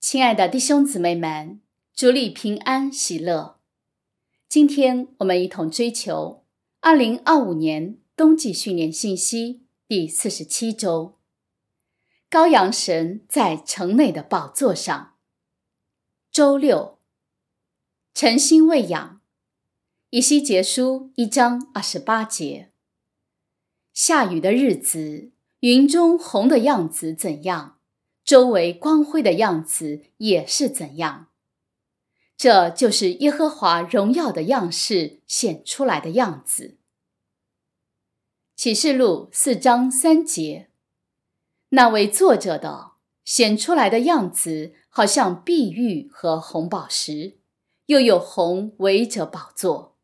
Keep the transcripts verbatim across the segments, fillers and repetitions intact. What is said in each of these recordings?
亲爱的弟兄姊妹们，主里平安喜乐。今天我们一同追求二零二五年冬季训练信息第四十七周，羔羊神在城内的宝座上。周六，诚心喂养，以西结书一章二十八节。下雨的日子，云中红的样子怎样，周围光辉的样子也是怎样。这就是耶和华荣耀的样式显出来的样子。启示录四章三节，那位作者的显出来的样子好像碧玉和红宝石，又有红围着宝座。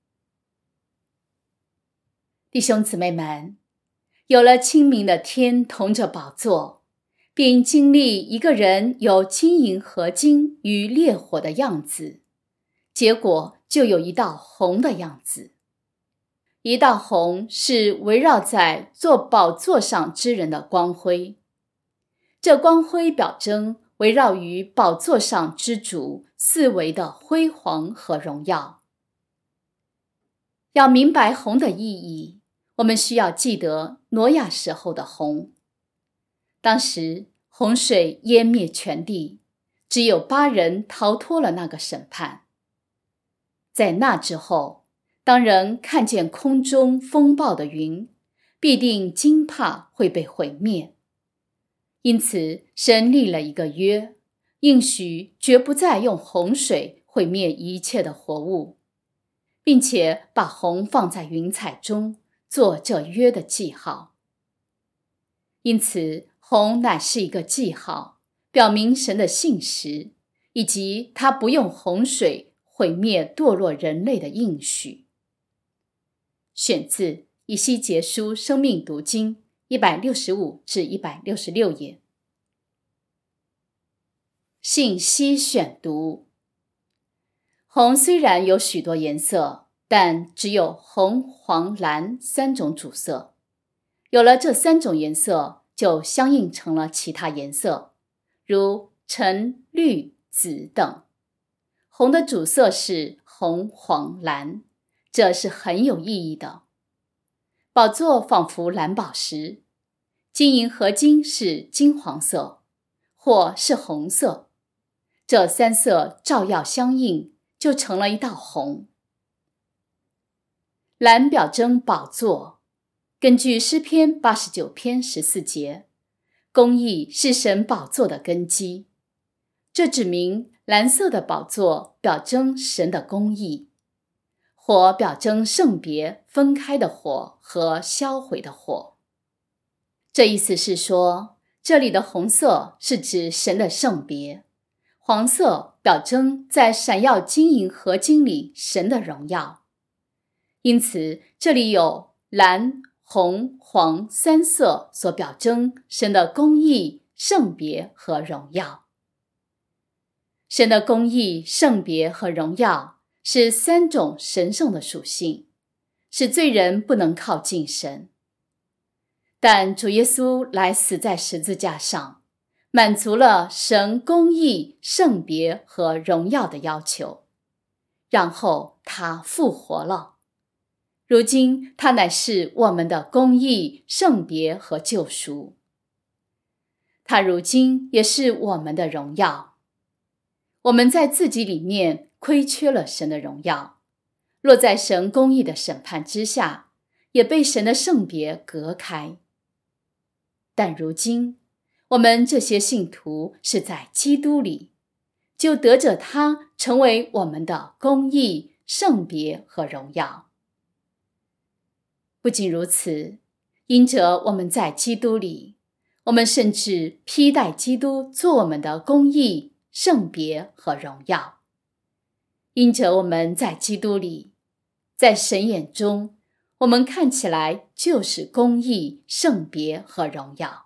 弟兄姊妹们，有了清明的天同着宝座，并经历一个人有金银合金与烈火的样子，结果就有一道红的样子。一道红是围绕在坐宝座上之人的光辉，这光辉表征围绕于宝座上之主四维的辉煌和荣耀。要明白红的意义，我们需要记得挪亚时候的红。当时洪水淹灭全地，只有八人逃脱了那个审判。在那之后，当人看见空中风暴的云，必定惊怕会被毁灭。因此神立了一个约，应许绝不再用洪水毁灭一切的活物，并且把红放在云彩中，做这约的记号。因此红乃是一个记号，表明神的信实，以及他不用洪水毁灭堕落人类的应许。选自以西结书生命读经一百六十五至一百六十六页。信息选读。红虽然有许多颜色，但只有红、黄、蓝三种主色。有了这三种颜色，就相应成了其他颜色，如橙、绿、紫等。红的主色是红、黄、蓝，这是很有意义的。宝座仿佛蓝宝石，金银合金是金黄色，或是红色，这三色照耀相应，就成了一道红。蓝表征宝座，根据诗篇八十九篇十四节，公义是神宝座的根基。这指明蓝色的宝座表征神的公义，火表征圣别分开的火和销毁的火。这意思是说，这里的红色是指神的圣别，黄色表征在闪耀金银合金里神的荣耀。因此这里有蓝、红、黄三色所表征神的公义、圣别和荣耀。神的公义、圣别和荣耀是三种神圣的属性，使罪人不能靠近神。但主耶稣来死在十字架上，满足了神公义、圣别和荣耀的要求，然后他复活了。如今他乃是我们的公义、圣别和救赎，他如今也是我们的荣耀。我们在自己里面亏缺了神的荣耀，落在神公义的审判之下，也被神的圣别隔开。但如今我们这些信徒是在基督里，就得着他成为我们的公义、圣别和荣耀。不仅如此，因着我们在基督里，我们甚至披戴基督做我们的公义、圣别和荣耀。因着我们在基督里，在神眼中，我们看起来就是公义、圣别和荣耀。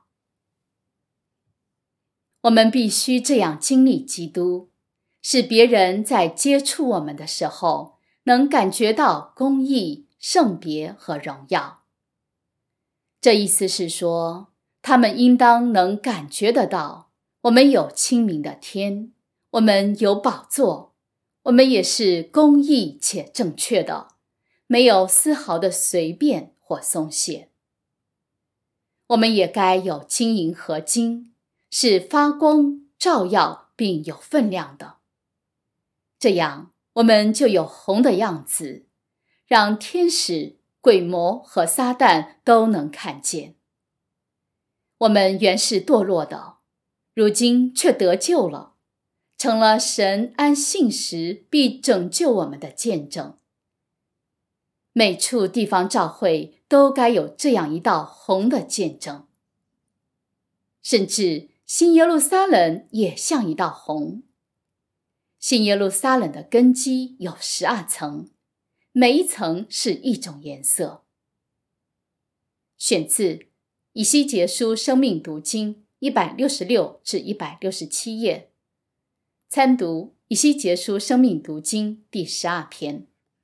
我们必须这样经历基督，使别人在接触我们的时候，能感觉到公义、圣别和荣耀。这意思是说，他们应当能感觉得到，我们有清明的天， 我们有宝座，我们也是公义且正确的，没有丝毫的随便或松懈。我们也该有金银和金，是发光、照耀并有分量的。这样，我们就有红的样子，让天使、鬼魔和撒旦都能看见。我们原是堕落的，如今却得救了，成了神按信实必拯救我们的见证。每处地方教会都该有这样一道红的见证，甚至新耶路撒冷也像一道红。新耶路撒冷的根基有十二层，每一层是一种颜色。选自以西结书生命读经一百六十六至一百六十七页，参读以西结书生命读经第十二篇。